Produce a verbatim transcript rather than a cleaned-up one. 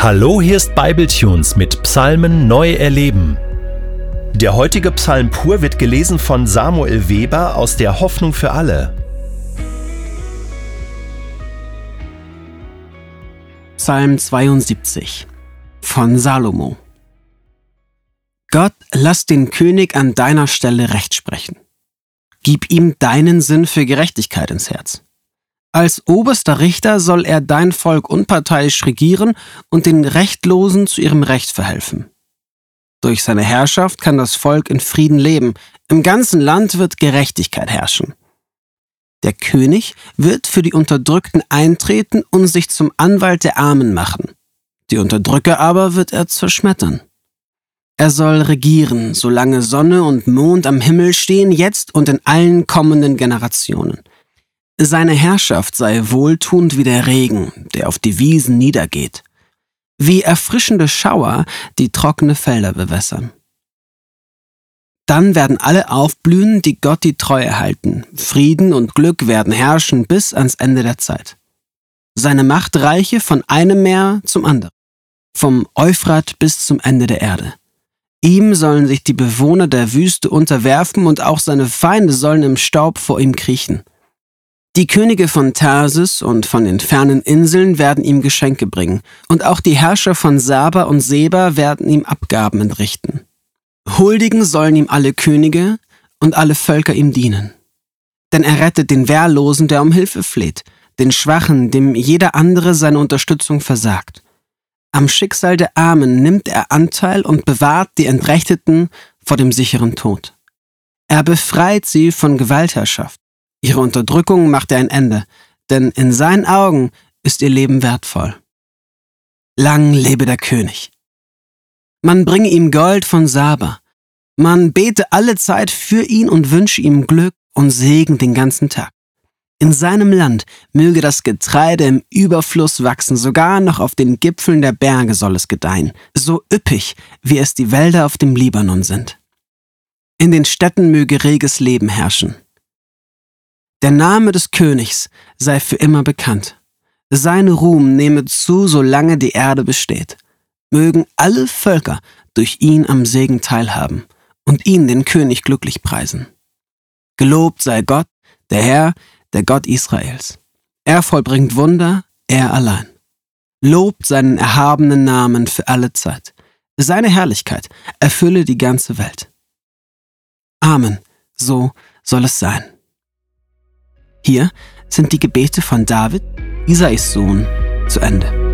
Hallo, hier ist Bibletunes mit Psalmen neu erleben. Der heutige Psalm pur wird gelesen von Samuel Weber aus der Hoffnung für alle. Psalm zweiundsiebzig von Salomo. Gott, lass den König an deiner Stelle Recht sprechen. Gib ihm deinen Sinn für Gerechtigkeit ins Herz. Als oberster Richter soll er dein Volk unparteiisch regieren und den Rechtlosen zu ihrem Recht verhelfen. Durch seine Herrschaft kann das Volk in Frieden leben. Im ganzen Land wird Gerechtigkeit herrschen. Der König wird für die Unterdrückten eintreten und sich zum Anwalt der Armen machen. Die Unterdrücker aber wird er zerschmettern. Er soll regieren, solange Sonne und Mond am Himmel stehen, jetzt und in allen kommenden Generationen. Seine Herrschaft sei wohltuend wie der Regen, der auf die Wiesen niedergeht, wie erfrischende Schauer, die trockene Felder bewässern. Dann werden alle aufblühen, die Gott die Treue halten. Frieden und Glück werden herrschen bis ans Ende der Zeit. Seine Macht reiche von einem Meer zum anderen, vom Euphrat bis zum Ende der Erde. Ihm sollen sich die Bewohner der Wüste unterwerfen und auch seine Feinde sollen im Staub vor ihm kriechen. Die Könige von Tarsis und von den fernen Inseln werden ihm Geschenke bringen, und auch die Herrscher von Saba und Seba werden ihm Abgaben entrichten. Huldigen sollen ihm alle Könige und alle Völker ihm dienen. Denn er rettet den Wehrlosen, der um Hilfe fleht, den Schwachen, dem jeder andere seine Unterstützung versagt. Am Schicksal der Armen nimmt er Anteil und bewahrt die Entrechteten vor dem sicheren Tod. Er befreit sie von Gewaltherrschaft. Ihre Unterdrückung macht er ein Ende, denn in seinen Augen ist ihr Leben wertvoll. Lang lebe der König. Man bringe ihm Gold von Saba. Man bete alle Zeit für ihn und wünsche ihm Glück und Segen den ganzen Tag. In seinem Land möge das Getreide im Überfluss wachsen, sogar noch auf den Gipfeln der Berge soll es gedeihen, so üppig, wie es die Wälder auf dem Libanon sind. In den Städten möge reges Leben herrschen. Der Name des Königs sei für immer bekannt. Sein Ruhm nehme zu, solange die Erde besteht. Mögen alle Völker durch ihn am Segen teilhaben und ihn, den König, glücklich preisen. Gelobt sei Gott, der Herr, der Gott Israels. Er vollbringt Wunder, er allein. Lobt seinen erhabenen Namen für alle Zeit. Seine Herrlichkeit erfülle die ganze Welt. Amen, so soll es sein. Hier sind die Gebete von David, Isais Sohn, zu Ende.